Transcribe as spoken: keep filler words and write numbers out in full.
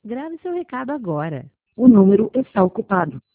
Grave seu recado agora. O número está ocupado.